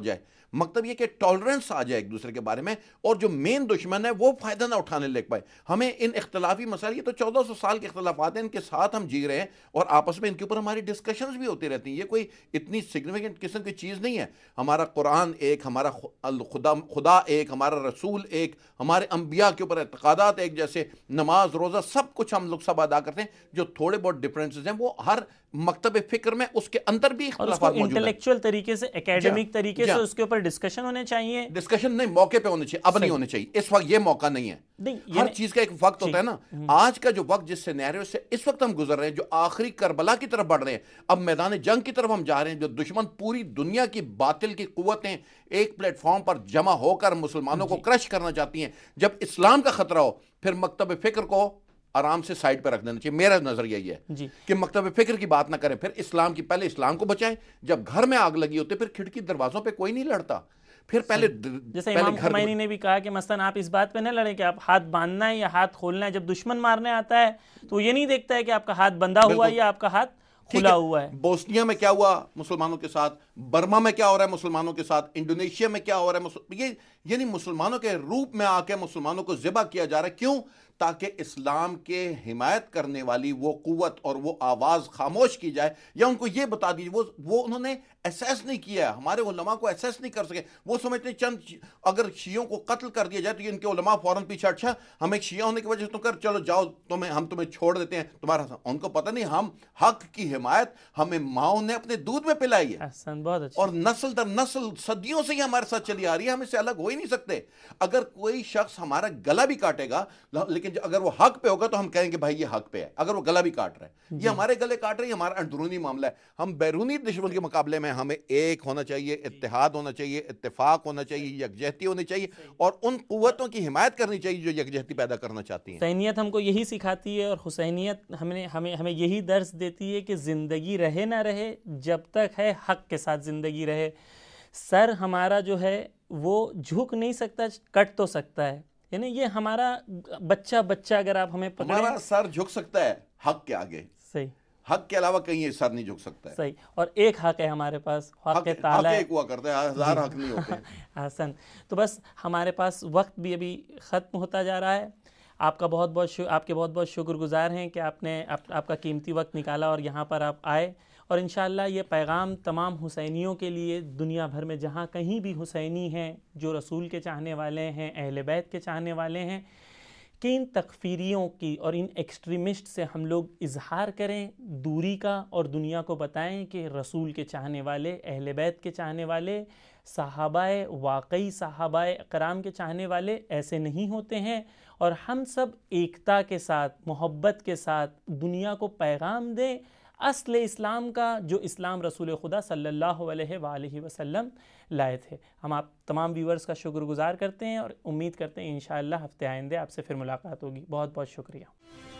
مکتب یہ کہ ٹالرنس آ جائے ایک دوسرے کے بارے میں, اور جو مین دشمن ہے وہ فائدہ نہ اٹھانے لگ پائے. ہمیں ان اختلافی مسائل, یہ تو چودہ سو سال کے اختلافات ہیں, ان کے ساتھ ہم جی رہے ہیں اور آپس میں ان کے اوپر ہماری ڈسکشنز بھی ہوتی رہتی ہیں. یہ کوئی اتنی سگنیفیکنٹ قسم کی چیز نہیں ہے. ہمارا قرآن ایک, ہمارا خدا خدا ایک, ہمارا رسول ایک, ہمارے انبیاء کے اوپر اعتقادات ایک جیسے, نماز روزہ سب کچھ ہم لوگ سب ادا کرتے ہیں. جو تھوڑے بہت ڈفرینسز ہیں وہ ہر مکتب فکر میں اس کے اندر بھی اختلافات موجود ہیں. انٹلیکچوئل طریقے سے, اکیڈمک طریقے سے اس کے اوپر ڈسکشن ہونے چاہیے. ڈسکشن نہیں, موقع پہ ہونے چاہیے, اب نہیں ہونے چاہیے. اس وقت یہ موقع نہیں ہے. ہر چیز کا ایک وقت ہوتا ہے نا. آج کا جو وقت, جس سینیریو سے اس وقت ہم گزر رہے ہیں, جو آخری کربلا کی طرف بڑھ رہے ہیں, اب میدان جنگ کی طرف ہم جا رہے ہیں, جو دشمن پوری دنیا کی باطل کی قوتیں ایک پلیٹ فارم پر جمع ہو کر مسلمانوں کو کرش کرنا چاہتی ہیں. جب اسلام کا خطرہ ہو, پھر مکتب فکر کو آرام سے سائڈ پہ رکھ دینا چاہیے. میرا نظریہ یہ ہے جی. کہ مکتب فکر کی بات نہ کریں, پھر اسلام کی, پہلے اسلام کو بچائیں. جب گھر میں آگ لگی ہوتی ہے, پھر کھڑکی دروازوں پہ کوئی نہیں لڑتا. پھر پہلے جیسے امام خمینی نے بھی کہا کہ مثلا آپ اس بات پہ نہ لڑیں کہ آپ ہاتھ باندھنا ہے یا ہاتھ کھولنا ہے. جب دشمن مارنے آتا ہے تو وہ یہ نہیں دیکھتا ہے کہ آپ کا ہاتھ بندھا ہوا ہے یا آپ کا ہاتھ کھلا ہوا ہے. بوسنیا میں کیا ہوا مسلمانوں کے ساتھ, برما میں کیا ہو رہا ہے مسلمانوں کے ساتھ, انڈونیشیا میں کیا ہو رہا ہے, یہ یعنی مسلمانوں کے روپ میں آ کے مسلمانوں کو ذبح کیا جا رہا ہے. کیوں؟ تاکہ اسلام کے حمایت کرنے والی وہ قوت اور وہ آواز خاموش کی جائے, یا ان کو یہ بتا دیجیے. وہ وہ انہوں نے ایسیس نہیں کیا ہے, ہمارے علماء کو ایسیس نہیں کر سکے. وہ سمجھتے ہیں چند اگر شیعوں کو قتل کر دیا جائے تو ان کے علماء فوراً پیچھے, اچھا ہم ایک شیعہ ہونے کی وجہ سے تم کر چلو جاؤ, تمہیں ہم تمہیں چھوڑ دیتے ہیں تمہارا. ان کو پتہ نہیں ہم حق کی حمایت ہمیں ماؤں نے اپنے دودھ میں پلائی ہے, اور نسل در نسل صدیوں سے یہ ہمارے ساتھ چلی آ رہی ہے. ہم اس سے الگ ہو ہی نہیں سکتے. اگر کوئی شخص ہمارا گلا بھی کاٹے گا, لیکن اگر وہ حق پہ ہوگا تو ہم کہیں گے بھائی یہ حق پہ ہے. اگر وہ گلا بھی کاٹ رہا ہے, یہ ہمارے گلے کاٹ رہے ہیں, ہمارا اندرونی معاملہ ہے. ہم بیرونی دشمن کے مقابلے میں ہمیں ایک ہونا چاہیے, اتحاد ہونا چاہیے, اتفاق ہونا چاہیے, یکجہتی ہونی چاہیے, اور ان قوتوں کی حمایت کرنی چاہیے جو یکجہتی پیدا کرنا چاہتی ہیں. حسینیت ہم کو یہی سکھاتی ہے, اور حسینیت ہمیں ہمیں ہمیں یہی درس دیتی ہے کہ زندگی رہے نہ رہے, جب تک ہے حق کے ساتھ زندگی رہے. سر ہمارا جو ہے وہ جھک نہیں سکتا, کٹ تو سکتا ہے. یعنی یہ ہمارا بچہ بچہ اگر آپ ہمیں پکڑیں, ہمارا سر جھک سکتا ہے حق کے آگے, صحیح, حق کے علاوہ کہیں یہ سر نہیں جھک سکتا ہے. صحیح. اور ایک حق ہے ہمارے پاس, حق تعالی. حق ایک ہوا کرتا ہے, ہزار حق نہیں ہوتے. حسن. تو بس ہمارے پاس وقت بھی ابھی ختم ہوتا جا رہا ہے. آپ کا بہت بہت شکر, آپ کے بہت بہت شکر گزار ہیں کہ آپ نے آپ کا قیمتی وقت نکالا اور یہاں پر آپ آئے. اور انشاءاللہ یہ پیغام تمام حسینیوں کے لیے, دنیا بھر میں جہاں کہیں بھی حسینی ہیں, جو رسول کے چاہنے والے ہیں, اہل بیت کے چاہنے والے ہیں, کہ ان تکفیریوں کی اور ان ایکسٹریمسٹ سے ہم لوگ اظہار کریں دوری کا, اور دنیا کو بتائیں کہ رسول کے چاہنے والے, اہل بیت کے چاہنے والے, صحابہ واقعی صحابہ کرام کے چاہنے والے ایسے نہیں ہوتے ہیں. اور ہم سب ایکتا کے ساتھ, محبت کے ساتھ دنیا کو پیغام دیں اصل اسلام کا, جو اسلام رسول خدا صلی اللہ علیہ وآلہ وسلم لائے تھے. ہم آپ تمام ویورز کا شکر گزار کرتے ہیں اور امید کرتے ہیں انشاءاللہ ہفتے آئندے آپ سے پھر ملاقات ہوگی. بہت بہت شکریہ.